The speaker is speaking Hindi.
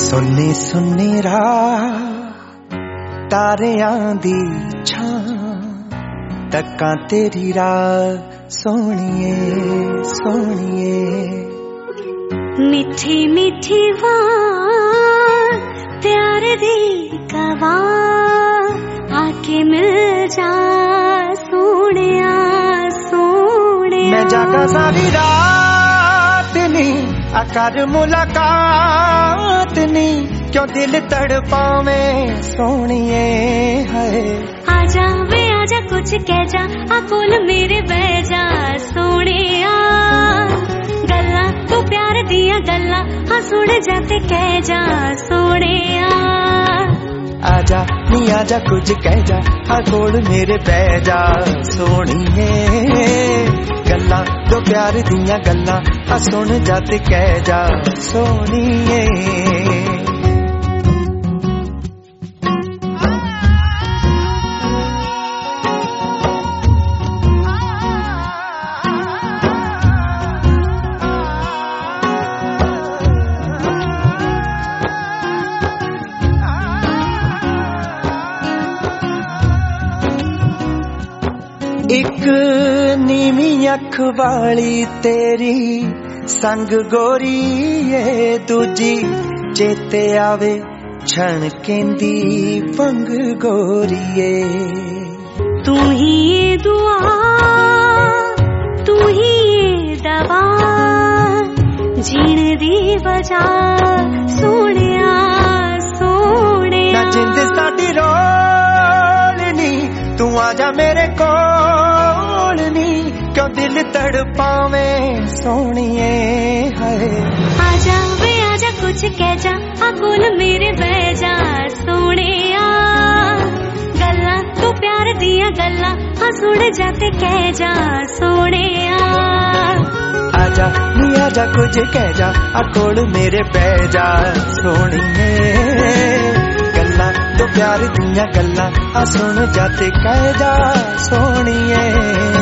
सुन्नी सुन्नी रात तारियां दी छां तक्कां तेरी रात सोहणिए सोहणिए मिठी मिठी वार प्यार दी गवार आके मिल जा सोहणिया सोहणिया मैं जागा सारी रात नी अकर मुलाकात नी क्यों दिल तड़पावे सोहणिए है आजा वे आजा कुछ कह जा अकोल मेरे बह जा सोहणिया गल्ला तू प्यार दिया गल्ला हाँ सुन जाते कह जा सोहणिया आजा नी आजा कुछ कह जा अकोल मेरे बह जा सोहणिए गल्ला तो प्यार दिया गल्ला हाँ सुन जाते कह जा सोहणिए एक नीवी अख वाली तेरी संग गोरी है दूजी चेते आवे छण केंदी पंग गोरीए तू ही ये दुआ तू ही ये दवा जीण दी वजह सोहणिया सोहणिया ना जिंद साडी रोलनी तू आजा मेरे कोल नी क्यों दिल तड़पावे सोहणिए है आजा वे आजा कुछ कह जा अकोल मेरे बह जा सोहणिया गल्ला तू प्यार दिया गल्ला हाँ सुन जाते कह जा सोहणिया आजा नी आजा कुछ कह जा अकोल मेरे बह जा सोहणिए गल्ला तो प्यार दिया गल्ला हाँ सुन जाते कह जा सोहणिए